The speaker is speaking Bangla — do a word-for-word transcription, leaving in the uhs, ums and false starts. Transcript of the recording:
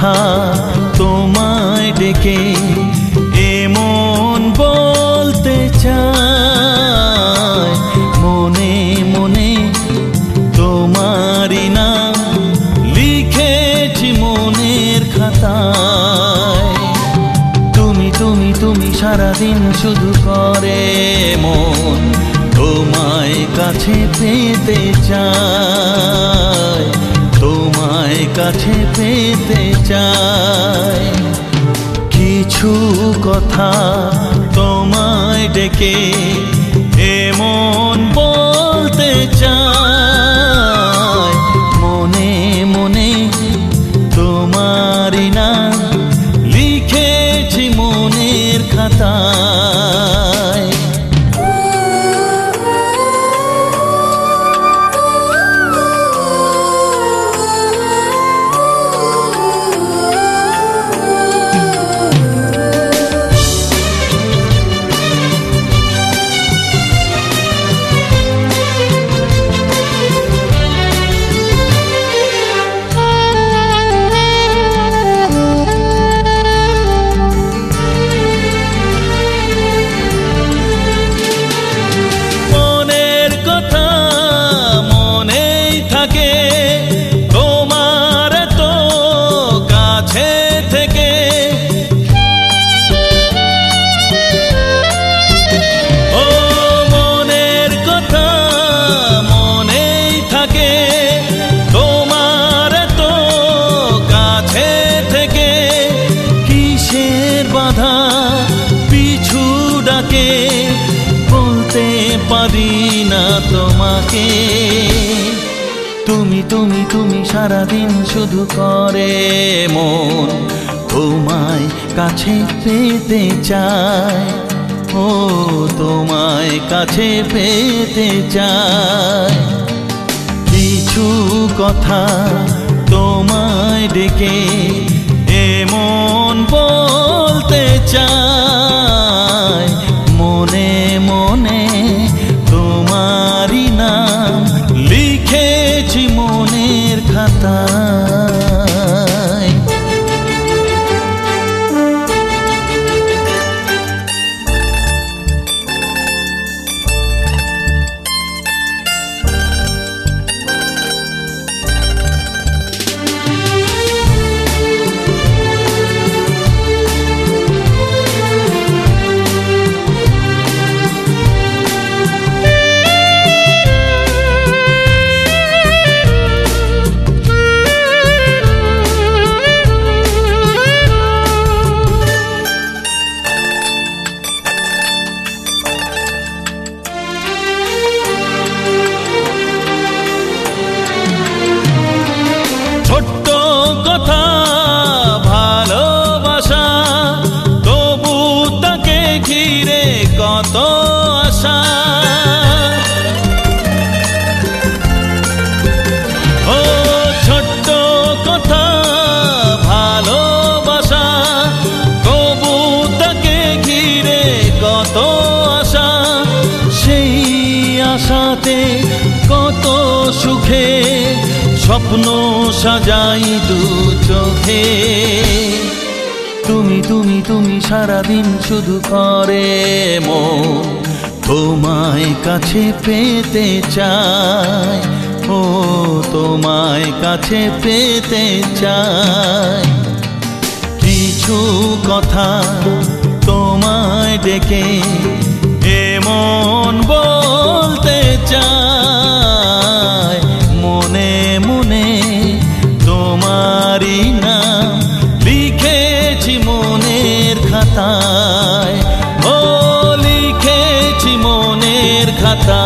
কথা তোমায় ডেকে এমন বলতে চাই, মনে মনে তোমারই নাম লিখেছি মনের খাতায়। তুমি তুমি তুমি সারাদিন শুধু করে মন তোমায় কাছে পেতে চাই, তোমায় কাছে পেতে চাই। কিছু কথা তোমায় ডেকে এমন বলতে চাই, মনে মনে তোমারই নাম লিখেছি মনের খাতায়। বলতে পারি না তোমাকে, তুমি তুমি তুমি সারাদিন শুধু করে মন তোমায় কাছে পেতে চায়, ও তোমায় কাছে পেতে চায়। কিছু কথা তোমায় ডেকে এমন বলতে চাই, মনে মনে তোমারই নাম লিখেছি মনের খাতায়। ছোট্ট কথা ভালোবাসা, তবু তাকে ঘিরে কত আশা। ও ছোট্ট কথা ভালোবাসা, তবু তাকে ঘিরে কত আশা। সেই আশাতে কত সুখে স্বপ্ন সাজাই দু চোখে। তুমি তুমি তুমি সারাদিন শুধু করে মন তোমায় কাছে পেতে চাই, ও তোমায় কাছে পেতে চাই। কিছু কথা তোমায় ডেকে এমন বলতে চাই, মনে মনে তোমারই নাম লিখেছি মনের খাতায়, ও লিখেছি মনের খাতায়।